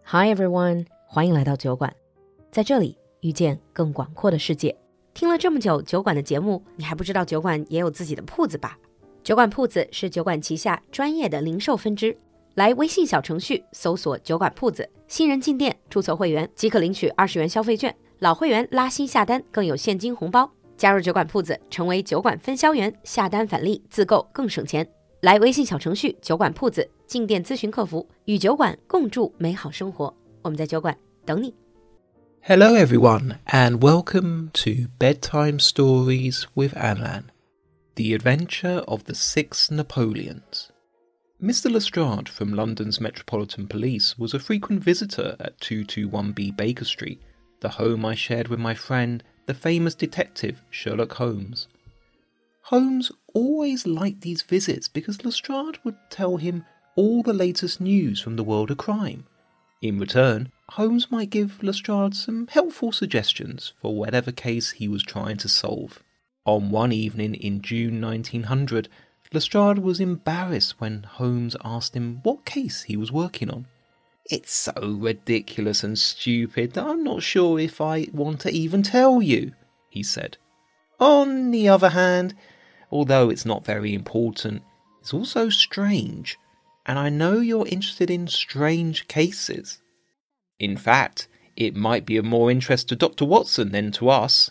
Hi everyone， 欢迎来到酒馆，在这里遇见更广阔的世界。听了这么久酒馆的节目，你还不知道酒馆也有自己的铺子吧？酒馆铺子是酒馆旗下专业的零售分支，来微信小程序搜索酒馆铺子，新人进店注册会员即可领取20元消费券，老会员拉新下单更有现金红包。加入酒馆铺子，成为酒馆分销员，下单返利，自购更省钱。来微信小程序酒馆铺子进店咨询客服，与酒馆共筑美好生活。我们在酒馆等你。 Hello everyone and welcome to Bedtime Stories with Alan, The Adventure of the Six Napoleons. Mr. Lestrade from London's Metropolitan Police was a frequent visitor at 221B Baker Street, the home I shared with my friend, the famous detective Sherlock Holmes. Holmes always liked these visits because Lestrade would tell him all the latest news from the world of crime. In return, Holmes might give Lestrade some helpful suggestions for whatever case he was trying to solve. On one evening in June 1900, Lestrade was embarrassed when Holmes asked him what case he was working on. "It's so ridiculous and stupid that I'm not sure if I want to even tell you," he said. "On the other hand, although it's not very important, it's also strange, and I know you're interested in strange cases. In fact, it might be of more interest to Dr. Watson than to us."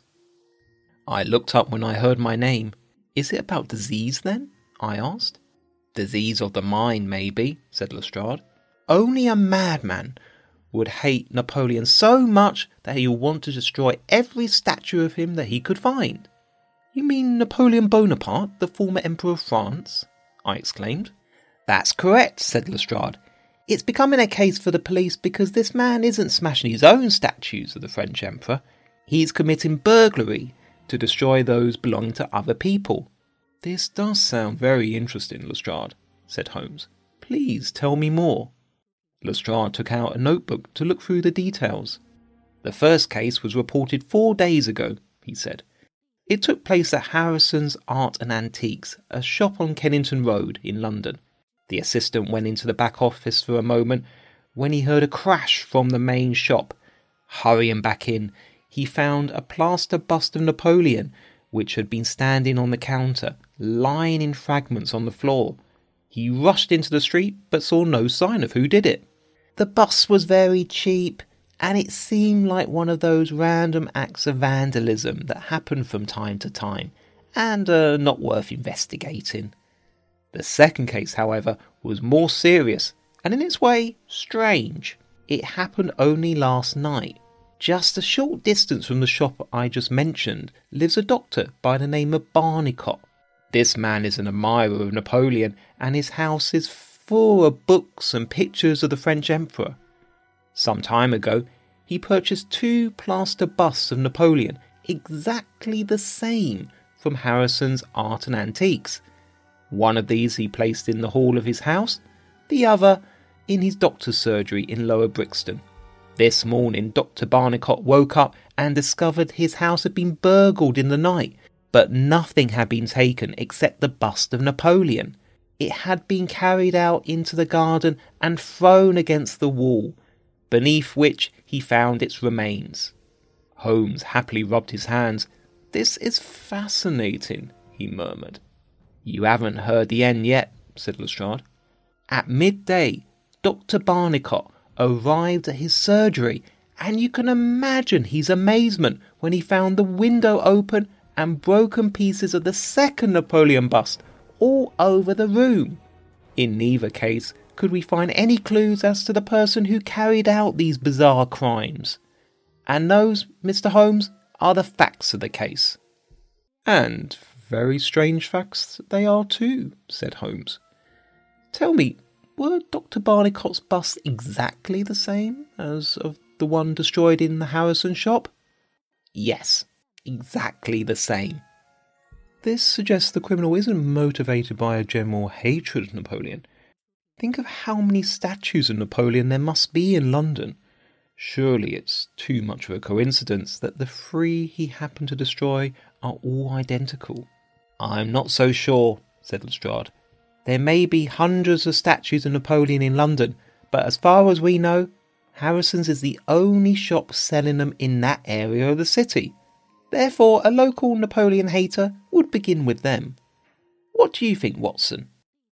I looked up when I heard my name. "Is it about disease then?" I asked. "Disease of the mind, maybe," said Lestrade. "Only a madman would hate Napoleon so much that he would want to destroy every statue of him that he could find." "You mean Napoleon Bonaparte, the former Emperor of France?" I exclaimed. "That's correct," said Lestrade. "It's becoming a case for the police because this man isn't smashing his own statues of the French Emperor. He's committing burglary to destroy those belonging to other people." "This does sound very interesting, Lestrade," said Holmes. "Please tell me more." Lestrade took out a notebook to look through the details. "The first case was reported 4 days ago," he said. "It took place at Harrison's Art and Antiques, a shop on Kennington Road in London. The assistant went into the back office for a moment when he heard a crash from the main shop. Hurrying back in, he found a plaster bust of Napoleon, which had been standing on the counter, lying in fragments on the floor. He rushed into the street but saw no sign of who did it. The bust was very cheap, and it seemed like one of those random acts of vandalism that happen from time to time, and not worth investigating. The second case, however, was more serious, and in its way, strange. It happened only last night. Just a short distance from the shop I just mentioned lives a doctor by the name of Barnicot. This man is an admirer of Napoleon, and his house is full of books and pictures of the French Emperor. Some time ago, he purchased 2 plaster busts of Napoleon, exactly the same, from Harrison's Art and Antiques. One of these he placed in the hall of his house, the other in his doctor's surgery in Lower Brixton. This morning, Dr. Barnicot woke up and discovered his house had been burgled in the night, but nothing had been taken except the bust of Napoleon. It had been carried out into the garden and thrown against the wall, beneath which he found its remains. Holmes happily rubbed his hands. "This is fascinating," he murmured. "You haven't heard the end yet," said Lestrade. "At midday, Dr. Barnicot arrived at his surgery, and you can imagine his amazement when he found the window open and broken pieces of the second Napoleon bust all over the room. In neither case could we find any clues as to the person who carried out these bizarre crimes. And those, Mr. Holmes, are the facts of the case." "And very strange facts they are too," said Holmes. "Tell me, were Dr. Barnicot's busts exactly the same as of the one destroyed in the Harrison shop?" "Yes, exactly the same." "This suggests the criminal isn't motivated by a general hatred of Napoleon. Think of how many statues of Napoleon there must be in London. Surely it's too much of a coincidence that the 3 he happened to destroy are all identical." "I'm not so sure," said Lestrade. "There may be hundreds of statues of Napoleon in London, but as far as we know, Harrison's is the only shop selling them in that area of the city. Therefore, a local Napoleon hater would begin with them. What do you think, Watson?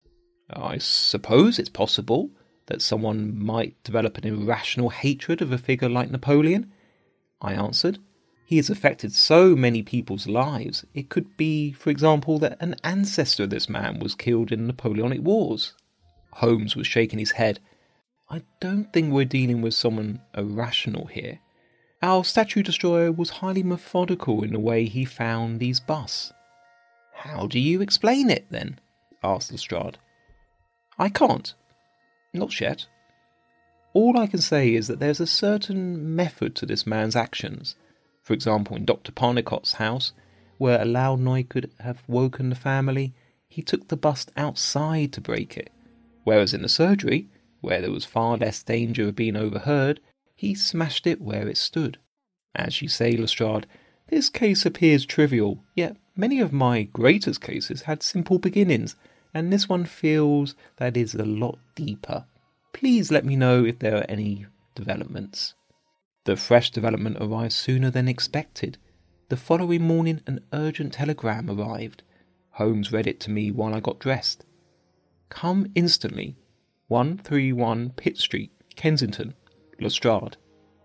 I suppose it's possible that someone might develop an irrational hatred of a figure like Napoleon, I answered. He has affected so many people's lives. It could be, for example, that an ancestor of this man was killed in the Napoleonic Wars. Holmes was shaking his head. I don't think we're dealing with someone irrational here. Our statue destroyer was highly methodical in the way he found these busts. How do you explain it, then? Asked Lestrade. I can't. Not yet. All I can say is that there's a certain method to this man's actions. For example, in Dr. Parnicott's house, where a loud noise could have woken the family, he took the bust outside to break it. Whereas in the surgery, where there was far less danger of being overheard, he smashed it where it stood. As you say, Lestrade, this case appears trivial, yet many of my greatest cases had simple beginnings, and this one feels that is a lot deeper. Please let me know if there are any developments. The fresh development arrived sooner than expected. The following morning an urgent telegram arrived. Holmes read it to me while I got dressed. Come instantly. 131 Pitt Street, Kensington. Lestrade.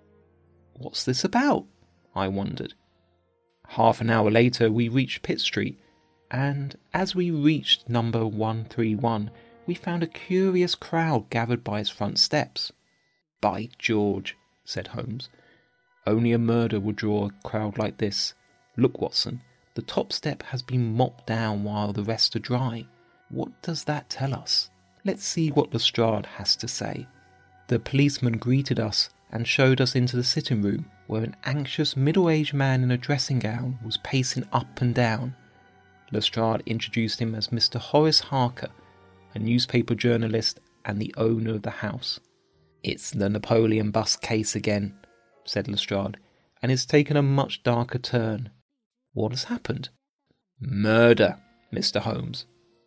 What's this about? I wondered. Half an hour later we reached Pitt Street, and as we reached number 131, we found a curious crowd gathered by its front steps. By George, said Holmes. Only a murder would draw a crowd like this. Look, Watson, the top step has been mopped down while the rest are dry. What does that tell us? Let's see what Lestrade has to say. The policeman greeted us and showed us into the sitting room, where an anxious middle-aged man in a dressing gown was pacing up and down. Lestrade introduced him as Mr. Horace Harker, a newspaper journalist and the owner of the house. It's the Napoleon bust case again, said Lestrade, and it's taken a much darker turn. What has happened? Murder, Mr. Holmes.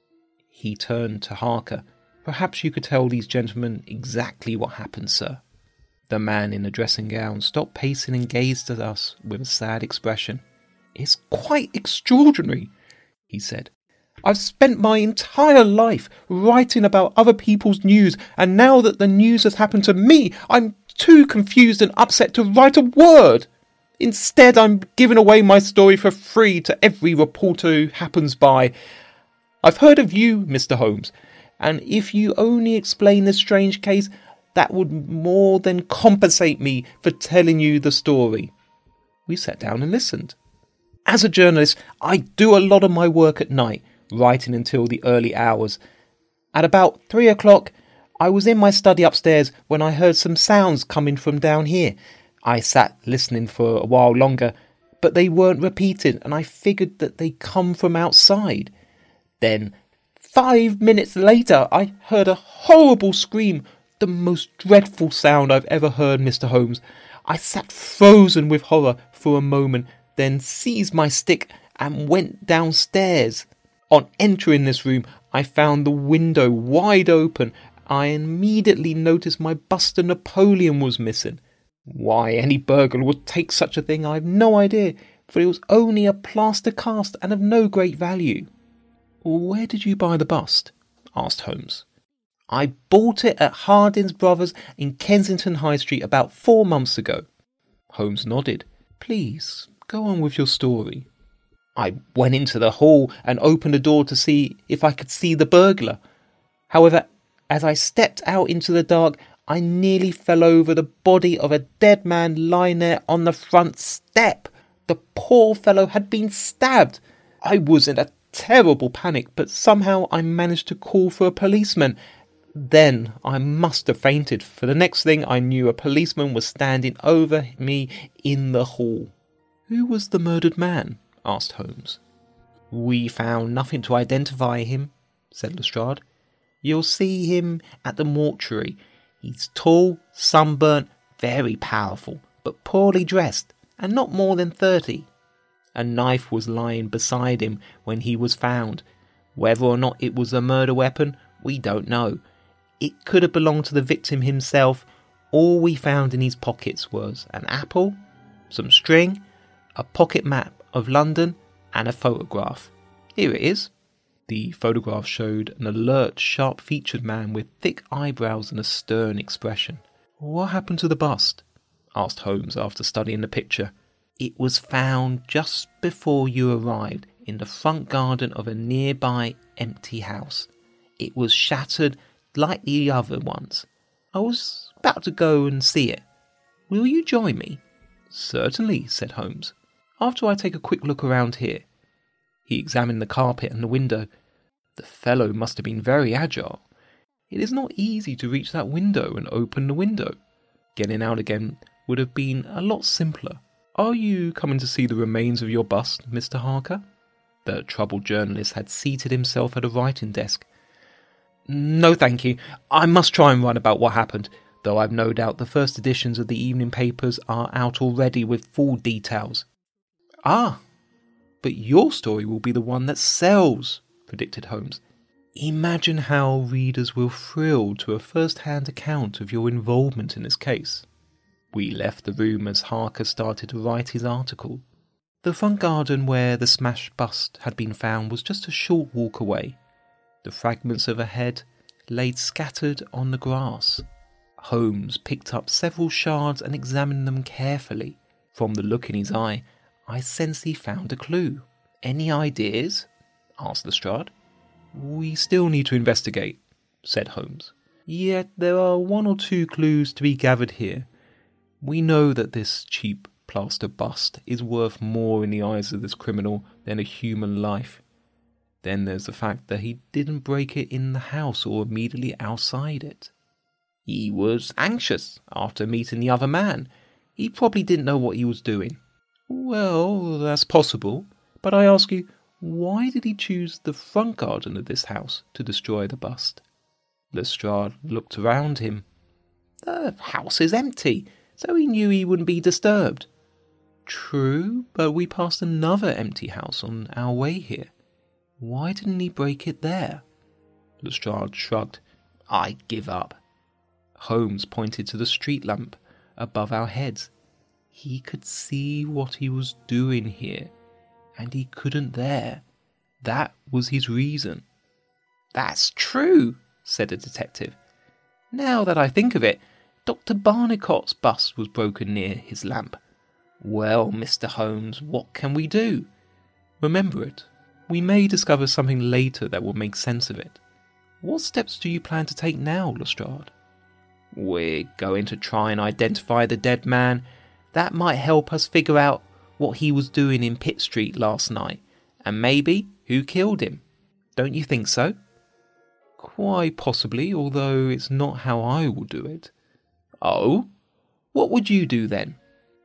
He turned to Harker. Perhaps you could tell these gentlemen exactly what happened, sir. The man in the dressing gown stopped pacing and gazed at us with a sad expression. It's quite extraordinary, he said. I've spent my entire life writing about other people's news, and now that the news has happened to me, I'm too confused and upset to write a word. Instead, I'm giving away my story for free to every reporter who happens by. I've heard of you, Mr. Holmes, and if you only explain this strange case, that would more than compensate me for telling you the story. We sat down and listened. As a journalist, I do a lot of my work at night, writing until the early hours. At about 3 o'clock, I was in my study upstairs when I heard some sounds coming from down here. I sat listening for a while longer, but they weren't repeated, and I figured that they come from outside. Then, 5 minutes later, I heard a horrible scream, the most dreadful sound I've ever heard, Mr. Holmes. I sat frozen with horror for a moment, then seized my stick and went downstairs. On entering this room, I found the window wide open. I immediately noticed my bust of Napoleon was missing. Why any burglar would take such a thing, I have no idea, for it was only a plaster cast and of no great value. Where did you buy the bust? Asked Holmes. I bought it at Hardin's Brothers in Kensington High Street about 4 months ago. Holmes nodded. Please, go on with your story. I went into the hall and opened the door to see if I could see the burglar. However, as I stepped out into the dark, I nearly fell over the body of a dead man lying there on the front step. The poor fellow had been stabbed. I was in a terrible panic, but somehow I managed to call for a policeman. Then I must have fainted, for the next thing I knew a policeman was standing over me in the hall. Who was the murdered man? Asked Holmes. We found nothing to identify him, said Lestrade. You'll see him at the mortuary. He's tall, sunburnt, very powerful, but poorly dressed, and not more than 30. A knife was lying beside him when he was found. Whether or not it was a murder weapon, we don't know. It could have belonged to the victim himself, All we found in his pockets was an apple, some string, a pocket map of London, and a photograph. Here it is." The photograph showed an alert, sharp-featured man with thick eyebrows and a stern expression. "What happened to the bust?" asked Holmes after studying the picture. "It was found just before you arrived in the front garden of a nearby empty house. It was shattered like the other ones. I was about to go and see it. Will you join me?" "Certainly," said Holmes. "After I take a quick look around here." He examined the carpet and the window. The fellow must have been very agile. It is not easy to reach that window and open the window. Getting out again would have been a lot simpler. "Are you coming to see the remains of your bust, Mr. Harker?" The troubled journalist had seated himself at a writing desk. "No, thank you. I must try and write about what happened, though I've no doubt the first editions of the evening papers are out already with full details." "Ah, but your story will be the one that sells," predicted Holmes. "Imagine how readers will thrill to a first-hand account of your involvement in this case." We left the room as Harker started to write his article. The front garden where the smashed bust had been found was just a short walk away. The fragments of a head laid scattered on the grass. Holmes picked up several shards and examined them carefully. From the look in his eye, I sensed he found a clue. "Any ideas?" asked Lestrade. "We still need to investigate," said Holmes. "Yet there are one or two clues to be gathered here. We know that this cheap plaster bust is worth more in the eyes of this criminal than a human life. Then there's the fact that he didn't break it in the house or immediately outside it. He was anxious after meeting the other man. He probably didn't know what he was doing." "Well, that's possible. But I ask you, why did he choose the front garden of this house to destroy the bust?" Lestrade looked around him. "The house is empty, so he knew he wouldn't be disturbed." "True, but we passed another empty house on our way here. Why didn't he break it there?" Lestrade shrugged. "I give up." Holmes pointed to the street lamp above our heads. He could see what he was doing here, and he couldn't there. That was his reason. "That's true," said the detective. "Now that I think of it, Dr. Barnicot's bust was broken near his lamp. Well, Mr. Holmes, what can we do?" "Remember it. We may discover something later that will make sense of it. What steps do you plan to take now, Lestrade?" "We're going to try and identify the dead man. That might help us figure out what he was doing in Pitt Street last night, and maybe who killed him. Don't you think so?" "Quite possibly, although it's not how I will do it." "Oh? What would you do then?"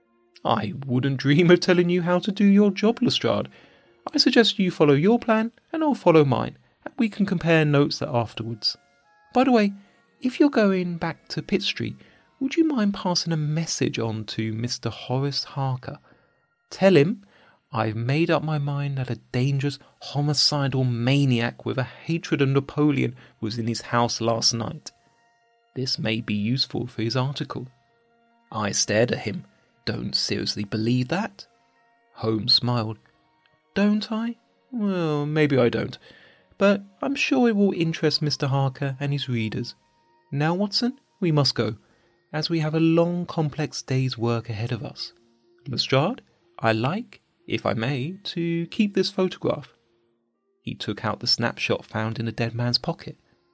"I wouldn't dream of telling you how to do your job, Lestrade. I suggest you follow your plan, and I'll follow mine, and we can compare notes afterwards. By the way, if you're going back to Pitt Street, would you mind passing a message on to Mr. Horace Harker? Tell him I've made up my mind that a dangerous, homicidal maniac with a hatred of Napoleon was in his house last night. This may be useful for his article." I stared at him. "Don't seriously believe that?" Holmes smiled. "Don't I? Well, maybe I don't. But I'm sure it will interest Mr. Harker and his readers. Now, Watson, we must go, as we have a long, complex day's work ahead of us. Lestrade, I like, if I may, to keep this photograph." He took out the snapshot found in the dead man's pocket.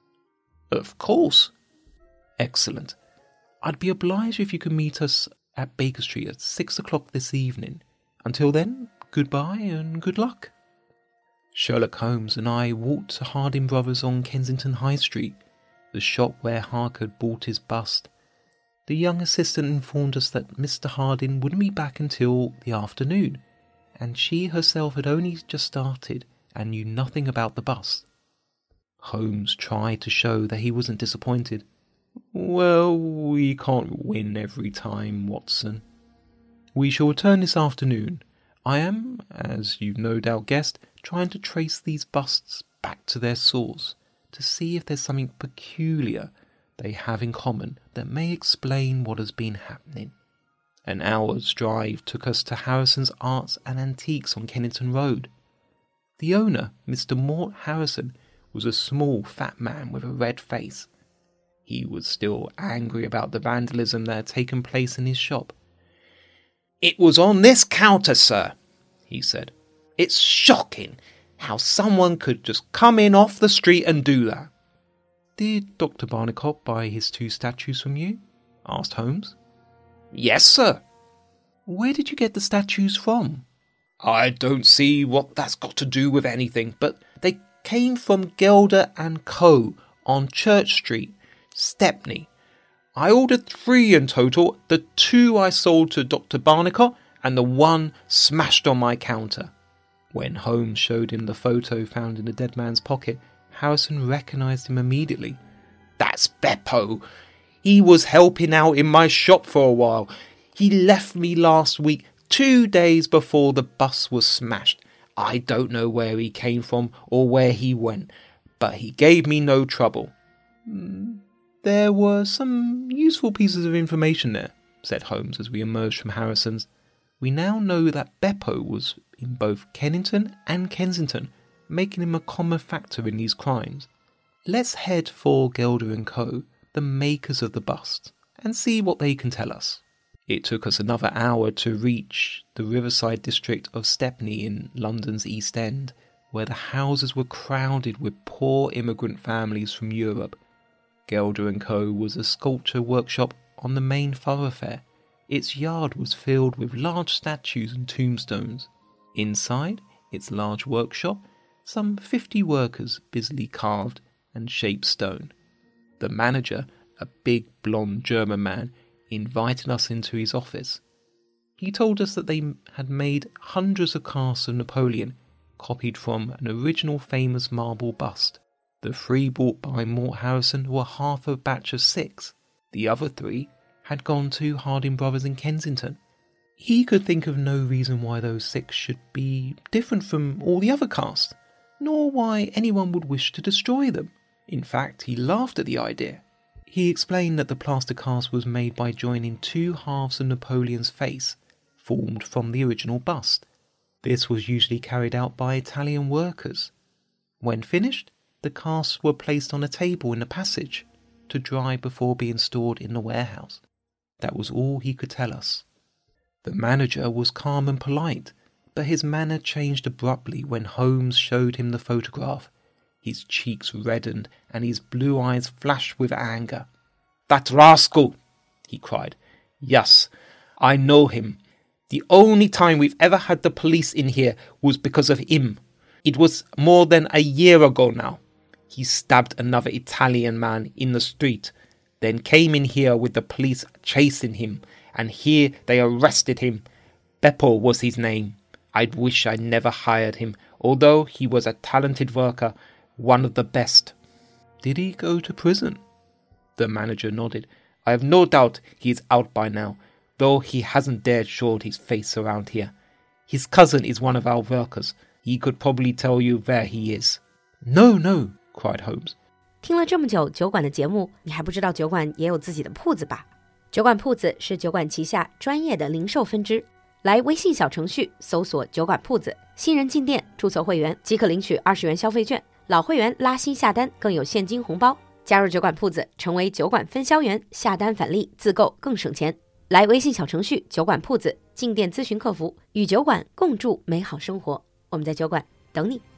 "Of course." "Excellent. I'd be obliged if you could meet us at Baker Street at 6 o'clock this evening. Until then, goodbye and good luck." Sherlock Holmes and I walked to Harding Brothers on Kensington High Street, the shop where Harker had bought his bust. The young assistant informed us that Mr. Harding wouldn't be back until the afternoon, and she herself had only just started and knew nothing about the bust. Holmes tried to show that he wasn't disappointed. "Well, we can't win every time, Watson. We shall return this afternoon. I am, as you've no doubt guessed, trying to trace these busts back to their source, to see if there's something peculiar, they have in common that may explain what has been happening. An hour's drive took us to Harrison's Arts and Antiques on Kennington Road. The owner, Mr. Mort Harrison, was a small, fat man with a red face. He was still angry about the vandalism that had taken place in his shop. "It was on this counter, sir," he said. "It's shocking how someone could just come in off the street and do that." "Did Dr. Barnicot buy his 2 statues from you?" asked Holmes. "Yes, sir." "Where did you get the statues from?" "I don't see what that's got to do with anything, but they came from Gelder & Co. on Church Street, Stepney. I ordered 3 in total, the 2 I sold to Dr. Barnicot and the 1 smashed on my counter." When Holmes showed him the photo found in the dead man's pocket, Harrison recognised him immediately. "That's Beppo. He was helping out in my shop for a while. He left me last week, 2 days before the bus was smashed. I don't know where he came from or where he went, but he gave me no trouble." "There were some useful pieces of information there," said Holmes as we emerged from Harrison's. "We now know that Beppo was in both Kennington and Kensington, making him a common factor in these crimes. Let's head for Gelder & Co., the makers of the bust, and see what they can tell us." It took us another hour to reach the riverside district of Stepney in London's East End, where the houses were crowded with poor immigrant families from Europe. Gelder & Co. was a sculpture workshop on the main thoroughfare. Its yard was filled with large statues and tombstones. Inside its large workshop, some 50 workers busily carved and shaped stone. The manager, a big blonde German man, invited us into his office. He told us that they had made hundreds of casts of Napoleon, copied from an original famous marble bust. The 3 bought by Mort Harrison were half a batch of 6. The other 3 had gone to Harding Brothers in Kensington. He could think of no reason why those 6 should be different from all the other casts, nor why anyone would wish to destroy them. In fact, he laughed at the idea. He explained that the plaster cast was made by joining 2 halves of Napoleon's face, formed from the original bust. This was usually carried out by Italian workers. When finished, the casts were placed on a table in the passage to dry before being stored in the warehouse. That was all he could tell us. The manager was calm and polite, but his manner changed abruptly when Holmes showed him the photograph. His cheeks reddened and his blue eyes flashed with anger. "That rascal!" he cried. "Yes, I know him. The only time we've ever had the police in here was because of him. It was more than a year ago now. He stabbed another Italian man in the street, then came in here with the police chasing him, and here they arrested him. Beppo was his name. I'd wish I never hired him, although he was a talented worker, one of the best." "Did he go to prison?" The manager nodded. "I have no doubt he is out by now, though he hasn't dared show his face around here. His cousin is one of our workers. He could probably tell you where he is." "No, no," cried Holmes. 听了这么久酒馆的节目，你还不知道酒馆也有自己的铺子吧？酒馆铺子是酒馆旗下专业的零售分支。来微信小程序搜索酒馆铺子，新人进店注册会员即可领取20元消费券，老会员拉新下单更有现金红包。加入酒馆铺子，成为酒馆分销员，下单返利，自购更省钱。来微信小程序酒馆铺子进店咨询客服，与酒馆共筑美好生活。我们在酒馆等你。